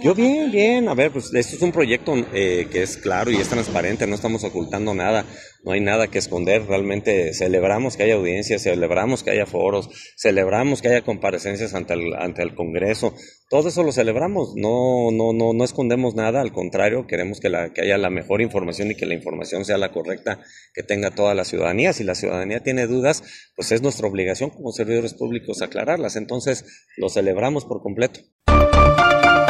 Yo bien, bien. A ver, pues esto es un proyecto que es claro y es transparente, no estamos ocultando nada, no hay nada que esconder. Realmente celebramos que haya audiencias, celebramos que haya foros, celebramos que haya comparecencias ante el Congreso. Todo eso lo celebramos, no escondemos nada, al contrario, queremos que haya la mejor información y que la información sea la correcta, que tenga toda la ciudadanía. Si la ciudadanía tiene dudas, pues es nuestra obligación como servidores públicos aclararlas. Entonces, lo celebramos por completo.